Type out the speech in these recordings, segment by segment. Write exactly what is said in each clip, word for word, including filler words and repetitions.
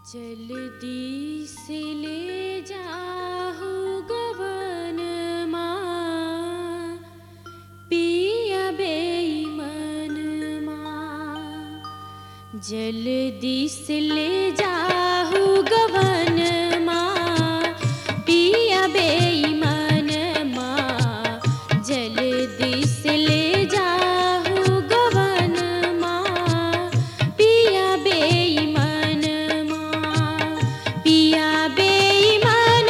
जल्दी से ले जाहु गवन माँ पिया बेईमान माँ। जल्दी से ले जाहु गवन माँ पिया बेईमान माँ। जल्दी से ले जाहु गवन माँ पिया बेईमान माँ। पिया बेईमान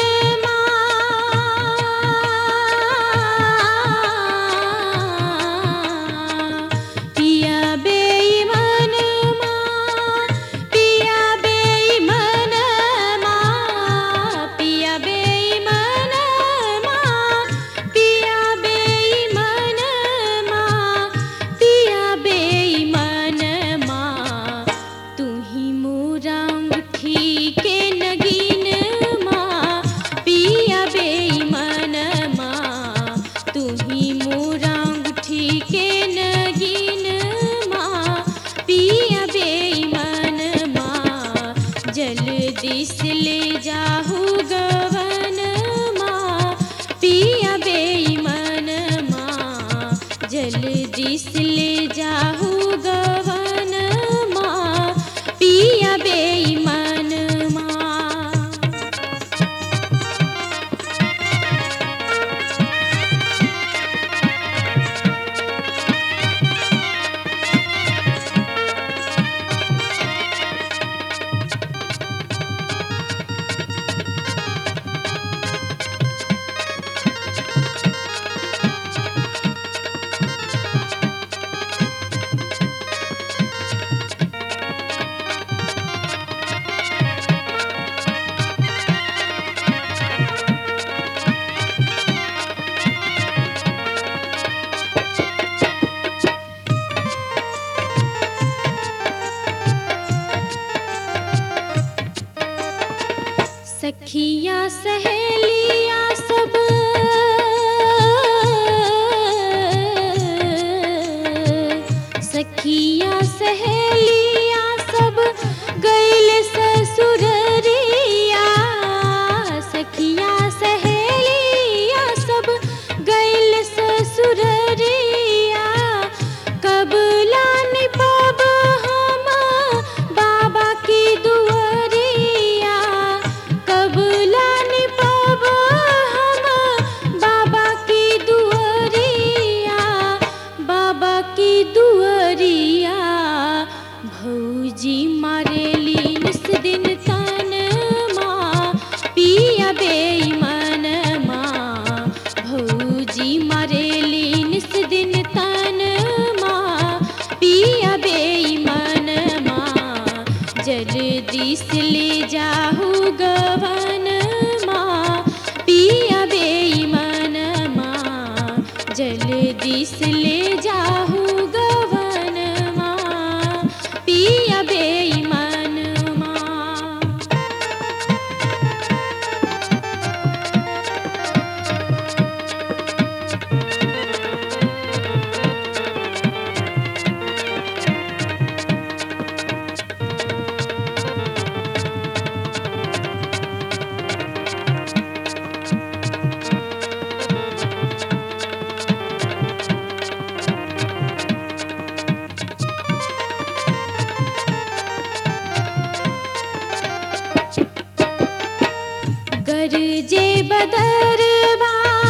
माँ। पिया बेईमान माँ। पिया बेईमान माँ। पिया बेईमान माँ। पिया बेईमान माँ। पिया बेईमान माँ। तू ही मोरा अंगूठी के नगीन माँ पिया बेईमान माँ। तू ही मोरा अंगूठी के नगीन माँ पिया बेईमान माँ। जल्दी से ले जाहु गवन माँ पिया बेईमान माँ। जल्दी से ले जाहु गवन माँ पिया बेईमान माँ। सखिया सहेलिया सब सखिया सहेलिया सब गइल ससुररिया। सखिया सहेलिया सब गइल ससुररिया। कब लानी पाब हम बाबा की दुआरिया। कब लानी पाब हम बाबा की दुआरिया। बाबा की दुआरिया। भौजी मारेली निस दिन तन माँ पिया बेईमान माँ। भौजी मारेली निस दिन तन माँ पिया बेईमान माँ। जल्दी से ले जाहु गवन माँ पिया बेईमान माँ। जल्दी से ले जाहु गवन माँ पिया बेईमान माँ। गरजे बदरवा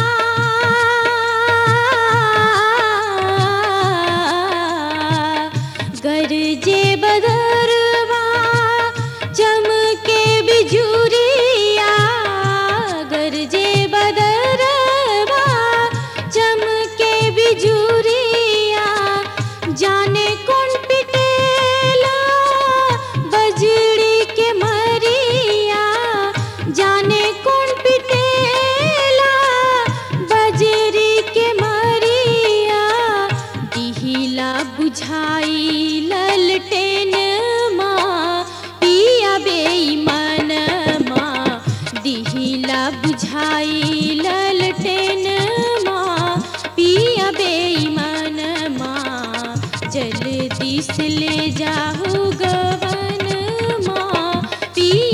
गरजे बदरवा चमके बिजुरिया। गरजे बदरवा चमके बिजुरिया। जाने कौन पिटेला बजड़ी के मरिया। जाने कौन पिटेला बजरी के मरिया। दिहिला बुझाई ललटेन माँ पिया बेईमान माँ। दिहिला बुझाई ललटेन माँ पिया बेईमान माँ। जल्दी से ले जाहु गवन माँ पिया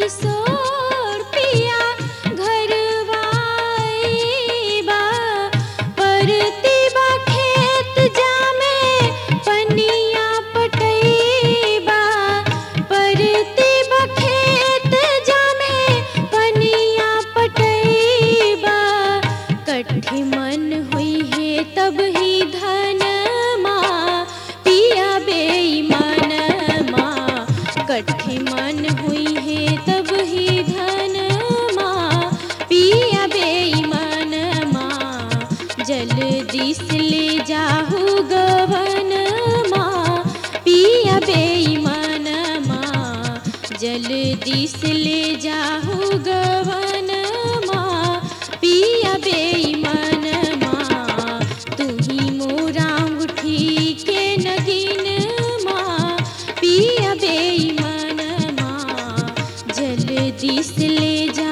किशोर पिया घरवा आइबा। परती बा खेत जामे पनिया पटैबा। परती बा खेत जामे पनिया पटैबा। कट्ठे मन हुई है तब ही धन माँ पिया बेईमान माँ। कट्ठे मन हुई है तब ही धन माँ पिया बेईमान माँ। जल्दी से ले जाहू गवन माँ पिया बेईमान माँ। जल्दी से ले जाहू गवन माँ पिया बेईमान माँ। तू ही मोरा अंगूठी के नगीन माँ पिया बेईमान माँ। जल्दी से ले जा